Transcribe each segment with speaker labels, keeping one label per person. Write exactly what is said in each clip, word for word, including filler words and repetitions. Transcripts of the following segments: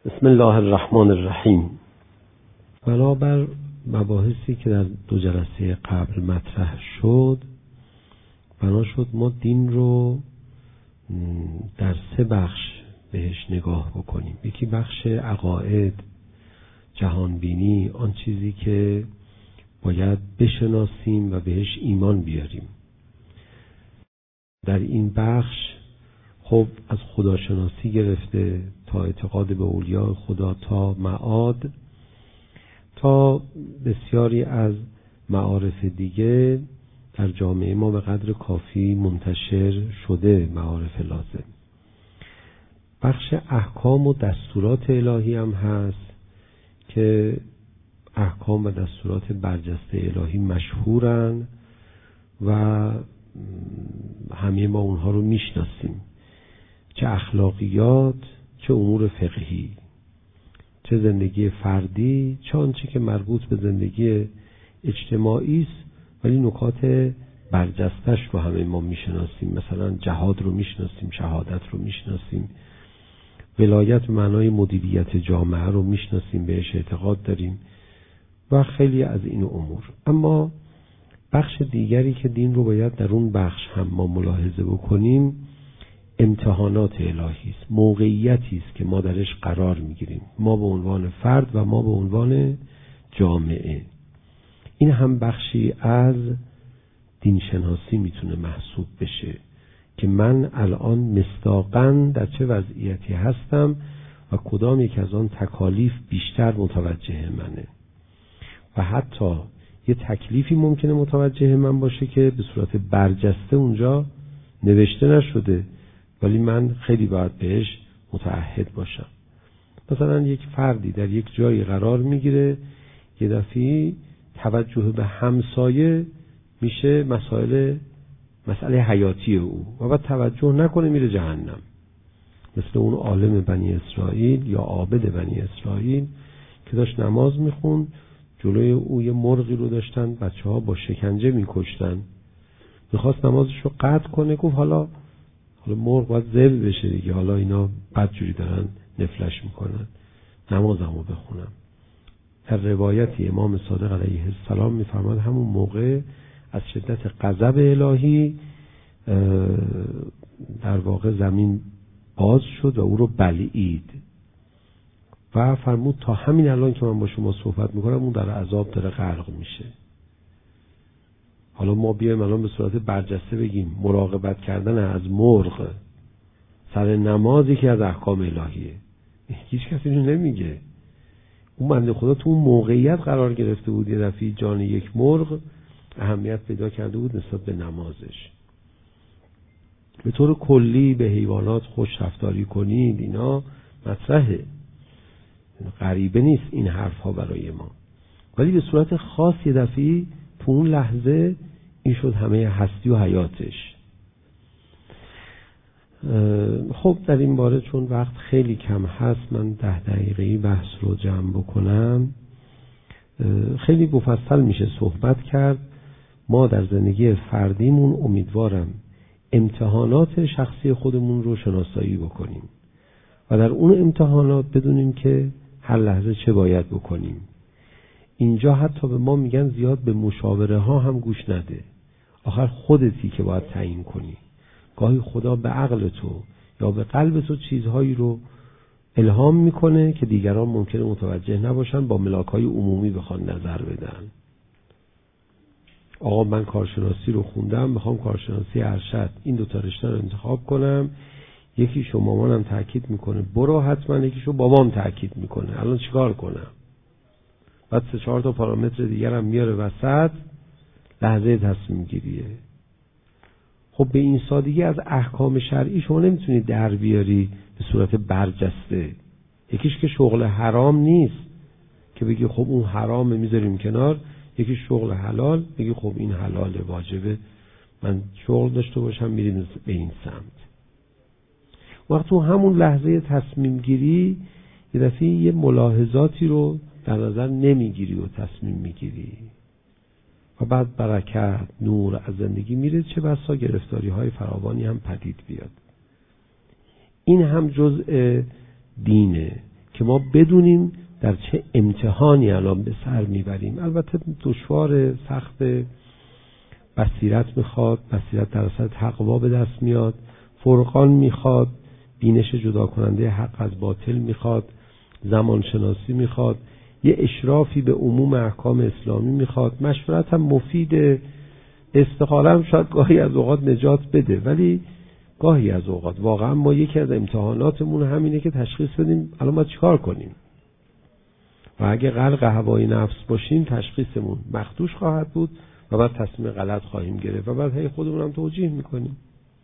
Speaker 1: بسم الله الرحمن الرحیم. بنابر مباحثی که در دو جلسه قبل مطرح شد، بنا شد ما دین رو در سه بخش بهش نگاه بکنیم. یکی بخش عقاید، جهانبینی، آن چیزی که باید بشناسیم و بهش ایمان بیاریم. در این بخش خب از خداشناسی گرفته تا اعتقاد به اولیاء خدا تا معاد تا بسیاری از معارف دیگه در جامعه ما به قدر کافی منتشر شده، معارف لازم. بخش احکام و دستورات الهی هم هست که احکام و دستورات برجسته الهی مشهورن و همه ما اونها رو میشناسیم، چه اخلاقیات، چه امور فقهی، چه زندگی فردی، چه آنچه که مربوط به زندگی اجتماعی است، ولی نکات برجستش رو همه ما میشناسیم. مثلا جهاد رو میشناسیم، شهادت رو میشناسیم، ولایت به معنای مدیریت جامعه رو میشناسیم، بهش اعتقاد داریم و خیلی از این امور. اما بخش دیگری که دین رو باید در اون بخش هم ما ملاحظه بکنیم، امتحانات الهی است، موقعیتی است که ما درش قرار میگیریم، ما به عنوان فرد و ما به عنوان جامعه. این هم بخشی از دین شناسی میتونه محسوب بشه که من الان مصداقاً در چه وضعیتی هستم و کدام یک از آن تکالیف بیشتر متوجه منه. و حتی یه تکلیفی ممکنه متوجه من باشه که به صورت برجسته اونجا نوشته نشده، ولی من خیلی باید بهش متعهد باشم. مثلا یک فردی در یک جایی قرار میگیره، یه دفعه توجه به همسایه میشه مسائل مسئله حیاتی او و بعد توجه نکنه میره جهنم. مثل اون عالم بنی اسرائیل یا عابد بنی اسرائیل که داشت نماز میخوند، جلوی او یه مرغی رو داشتن بچه ها با شکنجه میکشتن، میخواست نمازش رو قطع کنه، گفت حالا حالا مرغ باید ذبح بشه دیگه، حالا اینا بدجوری دارن نفلش میکنن، نمازمو بخونم. در روایتی امام صادق علیه السلام میفرماد همون موقع از شدت غضب الهی در واقع زمین باز شد و او رو بلعید و فرمود تا همین الان که من با شما صحبت میکنم اون در عذاب داره غرق میشه. حالا ما بیایم الان به صورت برجسته بگیم مراقبت کردن از مرغ سر نمازی که از احکام الهیه، هیچ کسی اینو نمیگه. اون بنده خدا تو اون موقعیت قرار گرفته بود، یه دفعه جان یک مرغ اهمیت پیدا کرده بود نسبت به نمازش. به طور کلی به حیوانات خوش رفتاری کنید، اینا مطرحه، غریبه نیست این حرف ها برای ما، ولی به صورت خاص یه دفعه تو اون لحظه این شد همه هستی و حیاتش. خب در این باره چون وقت خیلی کم هست من ده دقیقه‌ای بحث رو جمع بکنم. خیلی مفصل میشه صحبت کرد. ما در زندگی فردیمون امیدوارم امتحانات شخصی خودمون رو شناسایی بکنیم و در اون امتحانات بدونیم که هر لحظه چه باید بکنیم. اینجا حتی به ما میگن زیاد به مشاوره ها هم گوش نده، آخر خودتی که باید تعیین کنی. گاهی خدا به عقل تو یا به قلب تو چیزهایی رو الهام میکنه که دیگران ممکنه متوجه نباشن، با ملاک‌های عمومی بخوان نظر بدن. آقا من کارشناسی رو خوندم، میخوام کارشناسی ارشد این دو تا رشته رو انتخاب کنم، یکیشو مامانم تاکید میکنه برو حتما، یکیشو بابام تاکید میکنه، الان چیکار کنم؟ بعد سه چهار تا پارامتر دیگر هم میاره وسط، لحظه تصمیم گیریه. خب به این سادگی از احکام شرعی شما نمیتونی در بیاری به صورت برجسته. یکیش که شغل حرام نیست که بگی خب اون حرامه میذاریم کنار، یکیش شغل حلال بگی خب این حلاله واجبه من شغل داشته باشم میریم به این سمت. وقت تو همون لحظه تصمیم گیری یه دفعه یه ملاحظاتی رو در نظر نمیگیری و تصمیم میگیری و بعد برکت نور از زندگی میره، چه بسا گرفتاری های فراوانی هم پدید بیاد. این هم جزء دینه. که ما بدونیم در چه امتحانی الان به سر میبریم. البته دشوار، سخت، بصیرت میخواد، بصیرت در اصل تقوا به دست میاد، فرقان میخواد، بینش جدا کننده حق از باطل میخواد، زمان شناسی میخواد، یه اشرافی به عموم احکام اسلامی میخواد، مشورت هم مفیده، استخاره هم شاید گاهی از اوقات نجات بده، ولی گاهی از اوقات واقعا ما یکی از امتحاناتمون همینه که تشخیص بدیم الان باید چیکار کنیم. و اگه غرق هوای نفس باشیم تشخیصمون مخدوش خواهد بود و بعد تصمیم غلط خواهیم گرفت و بعد هی خودمون هم توجیه میکنیم.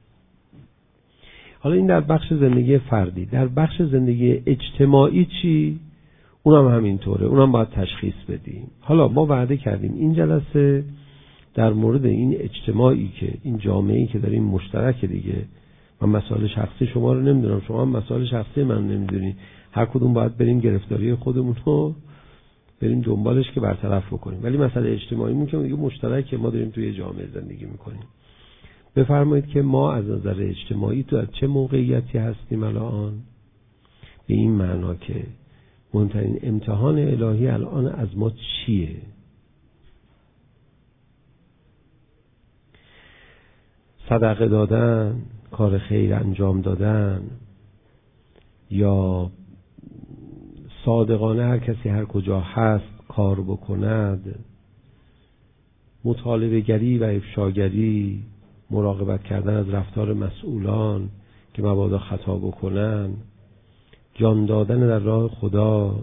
Speaker 1: حالا این در بخش زندگی فردی. در بخش زندگی اجتماعی چی؟ اونم همینطوره، اونم باید تشخیص بدیم. حالا ما وعده کردیم این جلسه در مورد این اجتماعی که این جامعه‌ای که داریم مشترک دیگه، من مسائل شخصی شما رو نمیدونم، شما هم مسائل شخصی من نمیدونی، هر کدوم باید بریم گرفتاری خودمون رو بریم دنبالش که برطرف بکنیم، ولی مسئله اجتماعیمون که دیگه مشترکه، ما داریم توی جامعه زندگی میکنیم. بفرمایید که ما از نظر اجتماعی تو چه موقعیتی هستیم الان؟ به این معنا که مهمترین امتحان الهی الان از ما چیه؟ صدقه دادن، کار خیر انجام دادن، یا صادقانه هر کسی هر کجا هست کار بکند، مطالبه گری و افشاگری، مراقبت کردن از رفتار مسئولان که مبادا خطا بکنن، جان دادن در راه خدا.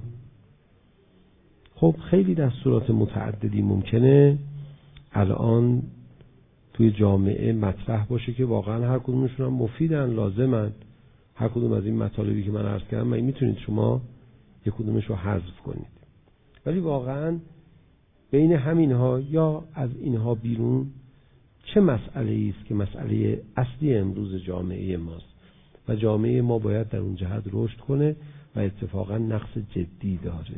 Speaker 1: خب خیلی دستورات متعددی ممکنه الان توی جامعه مطرح باشه که واقعا هر کدومشون هم مفیدن، لازمن. هر کدوم از این مطالبی که من عرض کردم من میتونید شما یک کدومش رو حذف کنید، ولی واقعا بین همینها یا از اینها بیرون چه مسئله است که مسئله اصلی امروز جامعه ماست و جامعه ما باید در اون جهت رشد کنه و اتفاقا نقص جدی داره.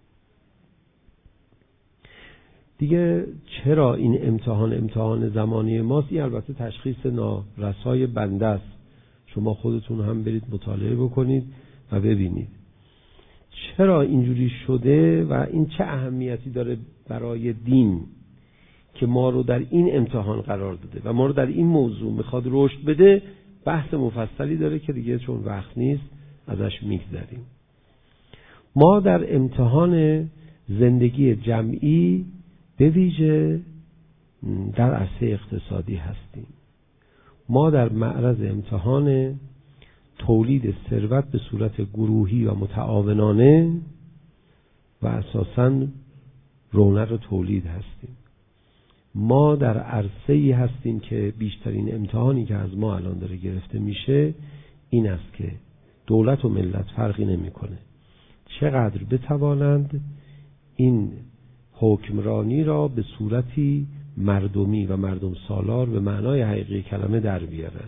Speaker 1: دیگه چرا این امتحان امتحان زمانی ماست؟ این البته تشخیص نارسای بنده است، شما خودتون هم برید مطالعه بکنید و ببینید چرا اینجوری شده و این چه اهمیتی داره برای دین که ما رو در این امتحان قرار داده و ما رو در این موضوع میخواد رشد بده. بحث مفصلی داره که دیگه چون وقت نیست ازش میگذریم. ما در امتحان زندگی جمعی به ویژه در عرصه اقتصادی هستیم. ما در معرض امتحان تولید ثروت به صورت گروهی و متعاونانه و اساساً رونق تولید هستیم. ما در عرصه‌ای هستیم که بیشترین امتحانی که از ما الان داره گرفته میشه این است که دولت و ملت فرقی نمیکنه چقدر بتوانند این حکمرانی را به صورتی مردمی و مردم سالار به معنای حقیقی کلمه در بیارن.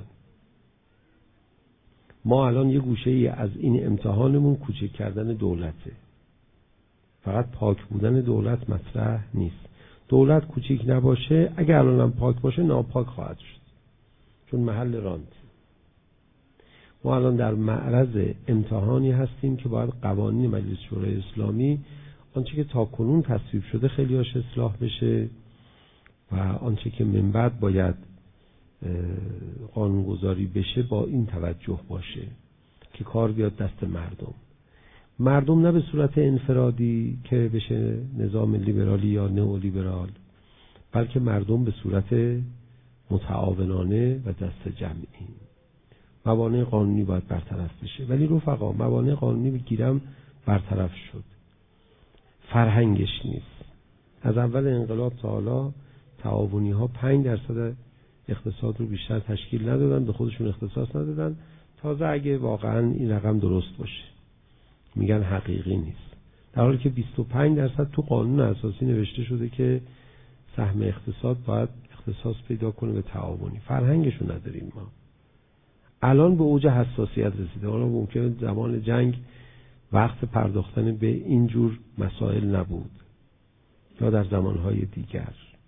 Speaker 1: ما الان یه گوشه‌ای از این امتحانمون کوچک کردن دولته. فقط پاک بودن دولت مطرح نیست. دولت کوچیک نباشه، اگر الانم پاک باشه ناپاک خواهد شد، چون محل رانت. ما الان در معرض امتحانی هستیم که باید قوانین مجلس شورای اسلامی آنچه که تا کنون تصویب شده خیلی هاش اصلاح بشه و آنچه که من بعد باید قانونگذاری بشه با این توجه باشه که کار بیاد دست مردم. مردم نه به صورت انفرادی که بشه نظام لیبرالی یا نئولیبرال، بلکه مردم به صورت متعاونانه و دست جمعی. موانع قانونی باید برطرف بشه، ولی رفقا موانع قانونی بگیرم برطرف شد، فرهنگش نیست. از اول انقلاب تا حالا تعاونی ها پنج درصد اقتصاد رو بیشتر تشکیل ندادن، به خودشون اختصاص ندادن. تازه اگه واقعا این رقم درست باشه میگن حقیقی نیست، در حالی که بیست و پنج درصد تو قانون اساسی نوشته شده که سهم اقتصاد باید اختصاص پیدا کنه به تعاونی. فرهنگشو نداریم ما. الان به اوج حساسیت رسیده. حالا ممکنه زمان جنگ وقت پرداختن به اینجور مسائل نبود یا در زمانهای دیگر.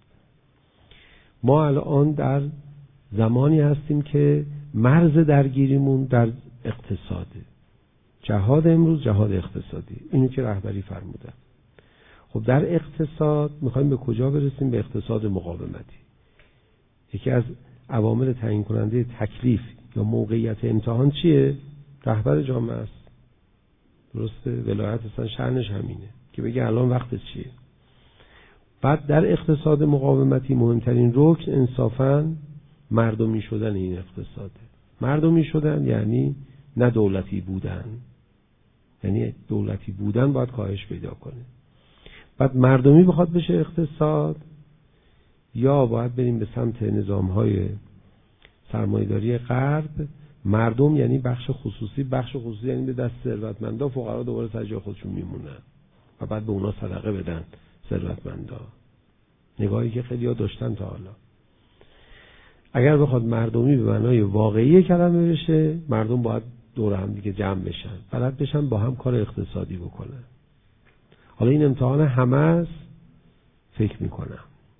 Speaker 1: ما الان در زمانی هستیم که مرز درگیریمون در اقتصاده. جهاد امروز جهاد اقتصادی، اینو که رهبری فرمودن. خب در اقتصاد میخوایم به کجا برسیم؟ به اقتصاد مقاومتی. یکی از عوامل تعیین کننده تکلیف یا موقعیت امتحان چیه؟ رهبر جامعه است. درسته؟ ولایت اصلا شأنش همینه که بگه الان وقت چیه. بعد در اقتصاد مقاومتی مهمترین رکن انصافاً مردمی شدن این اقتصاده. مردمی شدن یعنی نه دولتی بودن، یعنی دولتی بودن باید کاهش پیدا کنه. بعد مردمی بخواد بشه اقتصاد، یا باید بریم به سمت نظام‌های سرمایه‌داری غرب. مردم یعنی بخش خصوصی، بخش خصوصی یعنی به دست ثروتمندا، فقرا دوباره سر جای خودشون میمونن و بعد به اونا صدقه بدن ثروتمندا. نگاهی که خیلی‌ها داشتن تا حالا. اگر بخواد مردمی به معنای واقعی کلمه بشه، مردم باید دور هم دیگه جمع بشن، بلد بشن با هم کار اقتصادی بکنن. حالا این امتحان همه است، فکر میکنم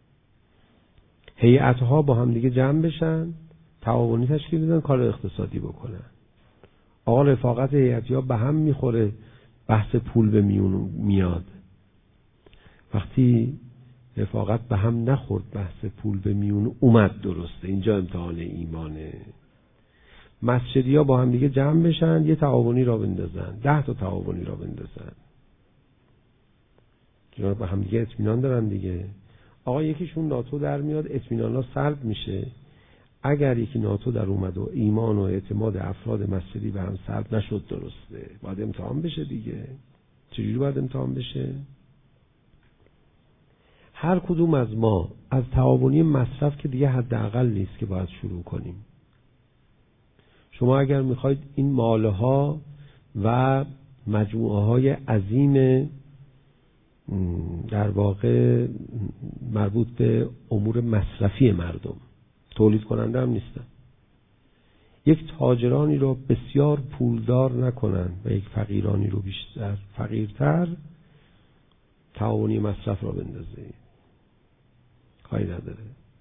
Speaker 1: هیئت‌ها با هم دیگه جمع بشن، تعاونی تشکیل بدن، کار اقتصادی بکنن. آقا رفاقت هیئتی‌ها به هم میخوره، بحث پول به میون میاد. وقتی رفاقت به هم نخورد، بحث پول به میون اومد، درسته. اینجا امتحان ایمانه. مسجدی‌ها با هم دیگه جمع بشن، یه تعاونی را بندازن، ده تا تعاونی را بندازن، جناب به هم دیگه اطمینان دارن دیگه. آقا یکیشون ناتو در میاد، اطمینان‌ها سلب میشه. اگر یکی ناتو در اومد و ایمان و اعتماد افراد مسجدی به هم سلب نشد، درسته، باید امتحان بشه دیگه. چجوری باید امتحان بشه؟ هر کدوم از ما از تعاونی مصرف که دیگه حداقل نیست که باید شروع کنیم. شما اگر میخواید این ماله ها و مجموعه های عظیم در واقع مربوط به امور مصرفی مردم، تولید کننده هم نیستن، یک تاجرانی رو بسیار پولدار نکنن و یک فقیرانی رو بیشتر فقیرتر، تعاونی مصرف را بندازه، کاری نداره،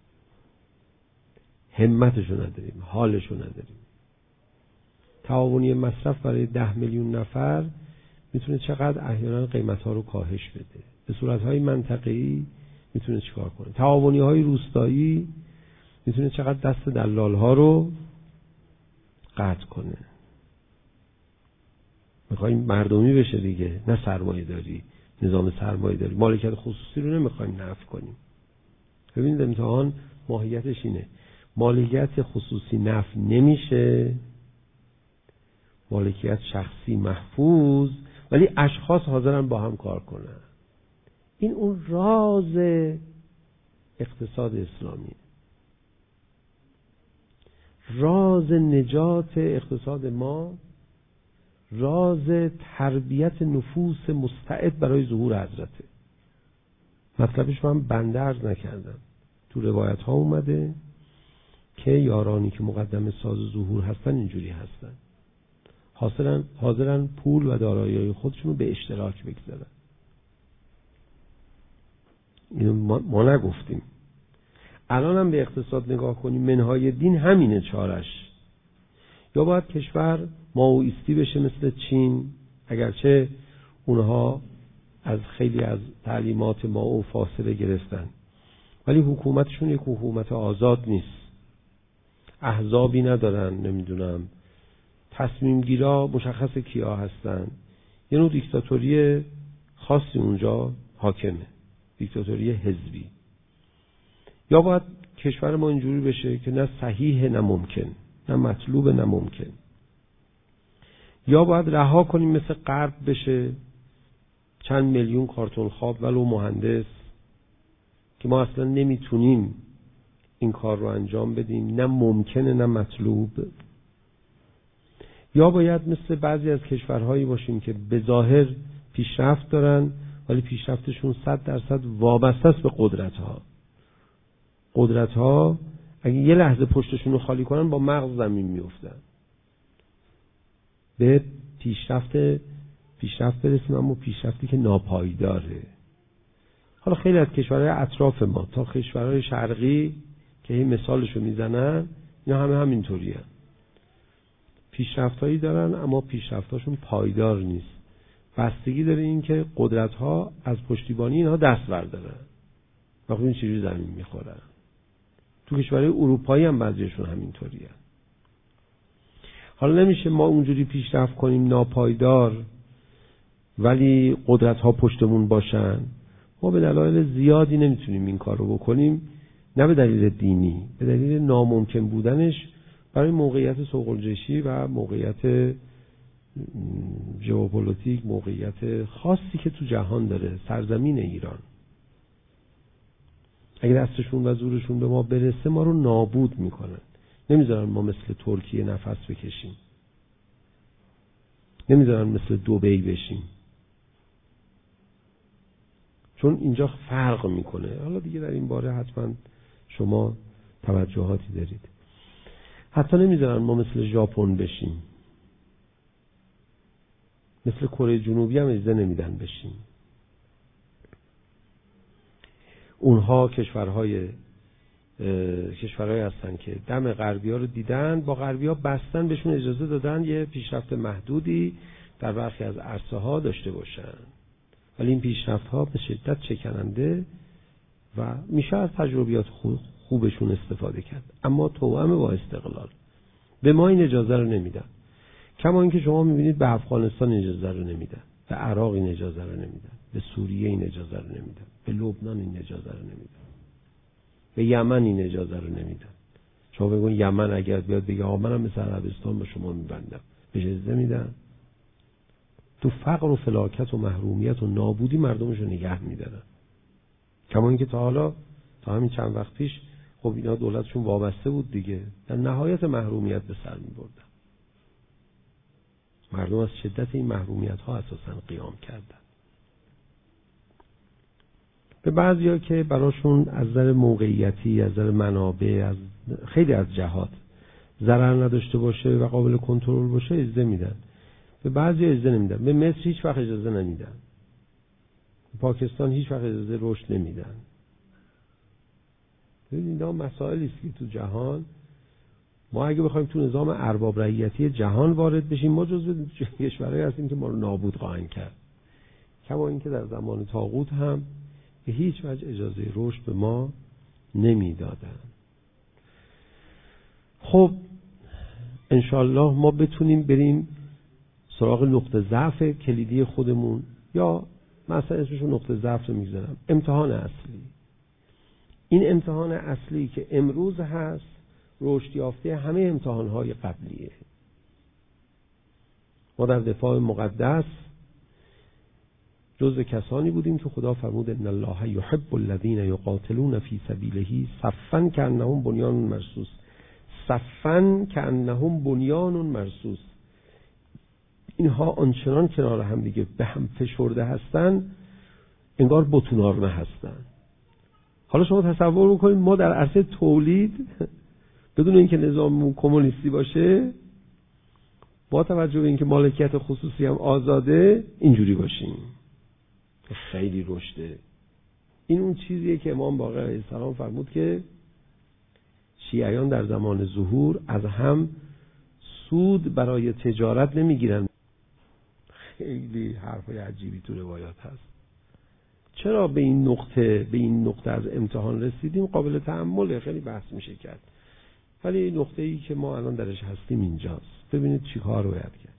Speaker 1: همتشو نداریم، حالشو نداریم. تعاونی مصرف برای ده میلیون نفر میتونه چقدر احیانا قیمت‌ها رو کاهش بده. به صورت‌های منطقه‌ای میتونه چیکار کنه؟ تعاونی‌های روستایی میتونه چقدر دست دلال‌ها رو قطع کنه. میخوایم مردمی بشه دیگه، نه سرمایه‌داری. نظام سرمایه‌داری، مالکیت خصوصی رو نمیخوایم نفی کنیم. ببینید امتحان ماهیتش اینه. مالکیت خصوصی نفی نمیشه، مالکیت شخصی محفوظ، ولی اشخاص حاضرن با هم کار کنن. این اون راز اقتصاد اسلامی، راز نجات اقتصاد ما، راز تربیت نفوس مستعد برای ظهور حضرته. مطلبش من بنده عرض نکردم، تو روایت ها اومده که یارانی که مقدم ساز ظهور هستن اینجوری هستن، حاضرن حاضرن پول و دارایی‌های خودشونو به اشتراک بگذارن. اینو ما, ما نگفتیم. الان هم به اقتصاد نگاه کنیم، منهای دین همینه چارش. یا باید کشور مائویستی بشه مثل چین، اگرچه اونها از خیلی از تعلیمات مائو فاصله گرفتن، ولی حکومتشون یک حکومت آزاد نیست، احزابی ندارن، نمیدونم تصمیم گیرا مشخص کیا هستن. یه نوع دیکتاتوری خاصی اونجا حاکمه، دیکتاتوری حزبی. یا باید کشور ما اینجوری بشه که نه صحیح نه ممکن، نه مطلوب نه ممکن. یا باید رها کنیم مثل غرب بشه، چند میلیون کارتون خواب ولو مهندس، که ما اصلا نمیتونیم این کار رو انجام بدیم، نه ممکنه نه مطلوب. یا باید مثل بعضی از کشورهایی باشیم که به ظاهر پیشرفت دارن ولی پیشرفتشون صد درصد وابسته است به قدرت‌ها. قدرت‌ها اگه یه لحظه پشتشون رو خالی کنن با مغز زمین میافتن. به پیشرفت پیشرفت برسیم، اما پیشرفتی که ناپایداره. حالا خیلی از کشورهای اطراف ما تا کشورهای شرقی که این مثالشو میزنن، اینا همه همینطوریه. پیشرفتایی دارن اما پیشرفتاشون پایدار نیست. بستگی داره این که قدرت‌ها از پشتیبانی اینها دست بردارن. و خب این چیزی زمین میخورن. تو کشورهای اروپایی هم بعضیشون همینطوریه. حالا نمیشه ما اونجوری پیشرفت کنیم ناپایدار ولی قدرت‌ها پشتمون باشن. ما به دلایل زیادی نمیتونیم این کار رو بکنیم، نه به دلیل دینی، به دلیل ناممکن بودنش برای موقعیت سوق‌الجشی و موقعیت ژئوپلیتیک، موقعیت خاصی که تو جهان داره، سرزمین ایران. اگه دستشون و زورشون به ما برسه ما رو نابود میکنن. نمیذارن ما مثل ترکیه نفس بکشیم، نمیذارن مثل دبی بشیم، چون اینجا فرق میکنه. حالا دیگه در این باره حتما شما توجهاتی دارید. حتی نمیذارن ما مثل ژاپن بشیم، مثل کره جنوبی هم اجازه نمیدن بشیم. اونها کشورهای کشورهایی هستن که دم غربی‌ها رو دیدن، با غربی‌ها بستن، بهشون اجازه دادن یه پیشرفت محدودی در برخی از عرصه‌ها داشته باشن، ولی این پیشرفت‌ها به شدت چکننده و میشه از تجربیات خوبشون استفاده کرد، اما توأم با استقلال. به ما این اجازه رو نمیدن. کما اینکه شما میبینید به افغانستان این اجازه رو نمیدن، به عراق این اجازه رو نمیدن، به سوریه این اجازه رو نمیدن، به لبنان این اجازه رو نمیدن، به یمن این اجازه رو نمیدن. شما بگون یمن اگر بیاد بگه آقا منم مثل عربستان به شما میبندم، به اجازه میدن؟ تو فقر و فلاکت و محرومیت و نابودی مردمش رو نگه میدارن. کما اینکه تا حالا تا همین چند وقت پیش خب اینا دولتشون وابسته بود دیگه، در نهایت محرومیت به سر میبردن. مردم از شدت این محرومیت ها اساساً قیام کردن. به بعضیا که براشون از نظر موقعیتی، از نظر منابع، از خیلی از جهات ضرر نداشته باشه و قابل کنترل باشه اجازه میدن. به بعضیا اجازه نمیدن. به مصر هیچ وقت اجازه نمیدن. به پاکستان هیچ وقت اجازه رشد نمیدن. ببینید اینا مسائلی است که تو جهان ما اگه بخوایم تو نظام ارباب رعیتی جهان وارد بشیم، ما جزو کشورهایی هستیم که ما رو نابود خواهند کرد. کما اینکه در زمان طاغوت هم به هیچ وجه اجازه رشد به ما نمیدادن. خب انشالله ما بتونیم بریم سراغ نقطه ضعف کلیدی خودمون، یا مثلا اسمشو نقطه ضعف رو میگذارم، امتحان اصلی. این امتحان اصلی که امروز هست رشد یافته همه امتحانهای قبلیه. ما در دفاع مقدس جزو کسانی بودیم که خدا فرمود ان الله یحب الذین یقاتلون فی سبیله صفا کانهم بنیان مرصوص. صفا کانهم بنیان مرصوص. اینها آنچنان کنار هم دیگه به هم فشرده هستن انگار بتونارمه هستن. حالا شما تصور بکنید ما در عرصه تولید بدون اینکه نظام کمونیستی باشه، با توجه به اینکه مالکیت خصوصی هم آزاده، اینجوری باشیم. خیلی رشده. این اون چیزیه که امام باقر علیه السلام فرمود که شیعیان در زمان ظهور از هم سود برای تجارت نمیگیرن. خیلی حرفای عجیبی تو روایات هست. چرا به این نقطه به این نقطه از امتحان رسیدیم قابل تأمله، خیلی بحث میشه کرد، ولی نقطه ای که ما الان درش هستیم اینجاست. ببینید چی کار رو باید کرد.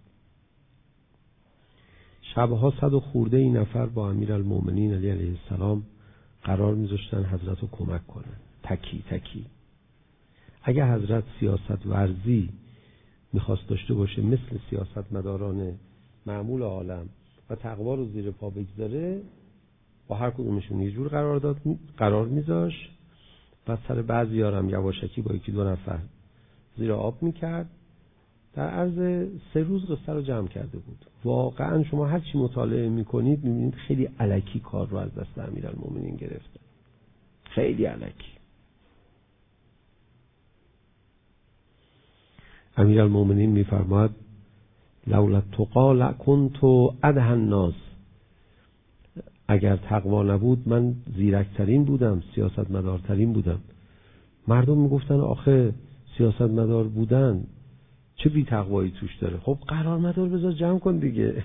Speaker 1: شبها صد و خورده این نفر با امیرالمومنین علی علیه السلام قرار میذاشتن حضرت رو کمک کنن، تکی تکی. اگه حضرت سیاست ورزی میخواست داشته باشه مثل سیاست مداران معمول عالم و تقوا رو زیر پا بگذاره، با هر کدومشون یه جور قرار داد قرار میذاش و سر بعضی هم یواشکی با یکی دو نفر زیر آب میکرد. در عرض سه روز قصه رو جمع کرده بود. واقعا شما هر چی مطالعه میکنید میبینید خیلی الکی کار رو از دست امیرالمومنین گرفته، خیلی الکی. امیرالمومنین میفرماد لولا التقی لکنت ادهی الناس. اگر تقوا نبود من زیرکترین بودم، سیاستمدارترین بودم. مردم میگفتن آخه سیاستمدار بودن چه بی تقوایی توش داره؟ خب قرار مدار بذار جمع کن دیگه.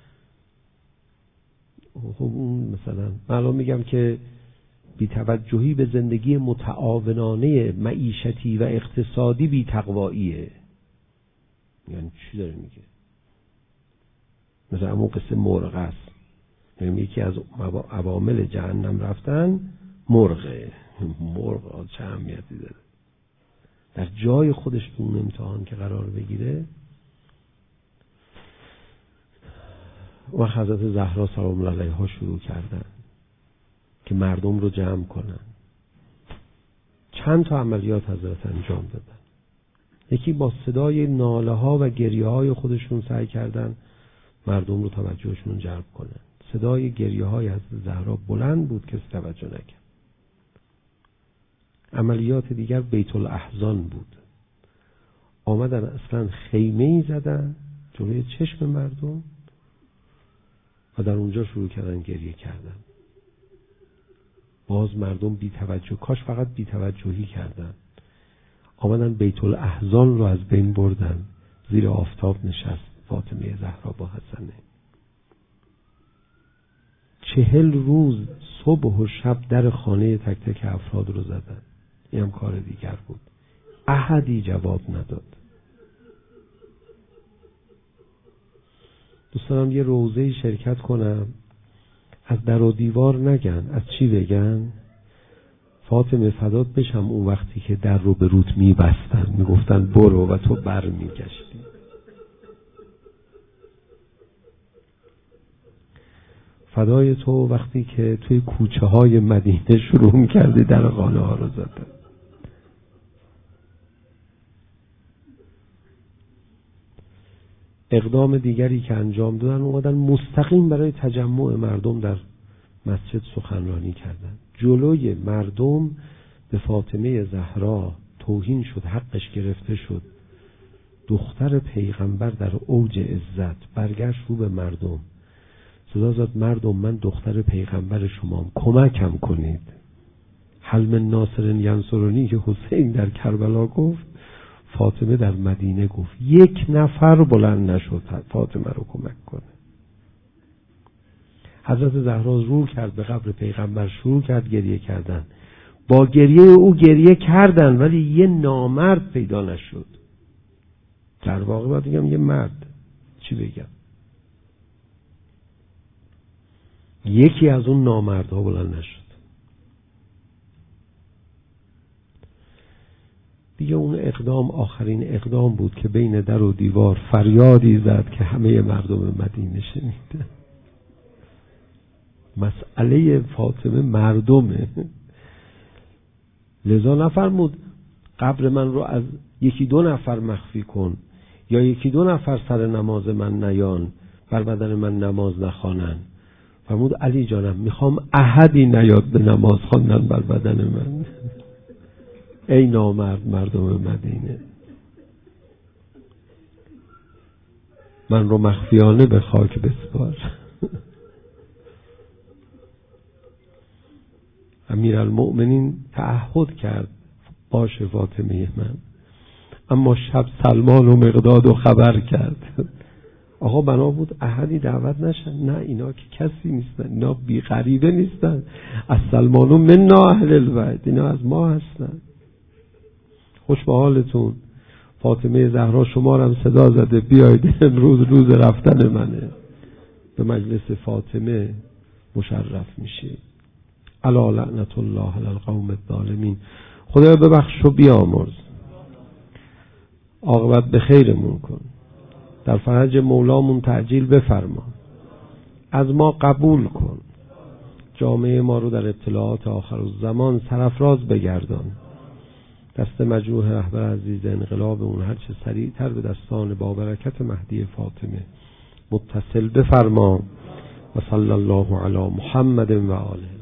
Speaker 1: خب اون مثلا من میگم که بی توجهی به زندگی متعاونانه معیشتی و اقتصادی بی تقواییه. یعنی چی داره میگه؟ مثلا همون قصه مرغ است، یعنی یکی از عوامل جهنم رفتن مرغه. مرغ چه اهمیتی داره؟ در جای خودش به اون امتحان که قرار بگیره. و حضرت زهرا سلام الله علیها شروع کردن که مردم رو جمع کنن. چند تا عملیات حضرت انجام دادن. یکی با صدای ناله ها و گریه های خودشون سعی کردن مردم رو توجهشون جلب کنن. صدای گریه های حضرت زهرا بلند بود که توجه نکرد. عملیات دیگر بیت الاحزان بود. آمدن اصلا خیمه‌ای زدن جلوی چشم مردم و در اونجا شروع کردن گریه کردن. باز مردم بی توجه، کاش فقط بی توجهی کردن. آمدن بیت الاحزان رو از بین بردن. زیر آفتاب نشست فاطمه زهرا با حسنه. چهل روز صبح و شب در خانه تک تک افراد رو زدن. این هم کار دیگر بود. احدی جواب نداد. دوست دارم یه روزه‌ای شرکت کنم، از در و دیوار نگن، از چی بگن؟ فاطمه فدات بشم اون وقتی که در رو به روت میبستن، میگفتن برو و تو بر میگشتی. فدای تو وقتی که توی کوچه های مدینه شروع میکردی در خانه ها رو زدن. اقدام دیگری که انجام دادن، اومدن مستقیم برای تجمع مردم در مسجد سخنرانی کردن. جلوی مردم به فاطمه زهرا توهین شد، حقش گرفته شد. دختر پیغمبر در اوج عزت برگشت رو به مردم، صدا زد مردم من دختر پیغمبر شمام، کمکم کنید. هل من ناصر ینصرنی که حسین در کربلا گفت، فاطمه در مدینه گفت. یک نفر بلند نشد فاطمه رو کمک کنه. حضرت زهرا رو کرد به قبر پیغمبر، شروع کرد گریه کردن. با گریه او گریه کردن ولی یه نامرد پیدا نشد. در واقع باید بگم یه مرد، چی بگم؟ یکی از اون نامردها بلند نشد. دیگه اون اقدام آخرین اقدام بود که بین در و دیوار فریادی زد که همه مردم مدینه شنیدن. مسئله فاطمه مردمه. لذا نفرمود قبر من رو از یکی دو نفر مخفی کن یا یکی دو نفر سر نماز من نیان، بر بدن من نماز نخوانن. فرمود علی جانم میخوام احدی نیاد به نماز خواندن بر بدن من. ای نامرد مردم مدینه، من رو مخفیانه به خاک بسپار. امیرالمؤمنین تعهد کرد باشه فاطمه من، اما شب سلمان و مقداد و خبر کرد. آقا بنا بود احدی دعوت نشن. نه اینا که کسی نیستن، اینا بی غریبه نیستن. از سلمان و منا اهل البیت، اینا از ما هستن. خوش به حالتون. فاطمه زهرا شما رو هم صدا زده بیایید امروز روز رفتن منه. به مجلس فاطمه مشرف میشید. الا لعنت الله علی القوم الظالمین. خدا ببخش و بیامرز، عاقبت به خیرمون کن، در فرج مولامون تعجیل بفرما، از ما قبول کن، جامعه ما رو در اطلاعات آخر الزمان سرافراز بگردان. دست مجروح رهبر عزیز انقلاب اون هر چه سریعتر به دستان با برکت مهدی فاطمه متصل بفرما. و صلی الله علی محمد و آله.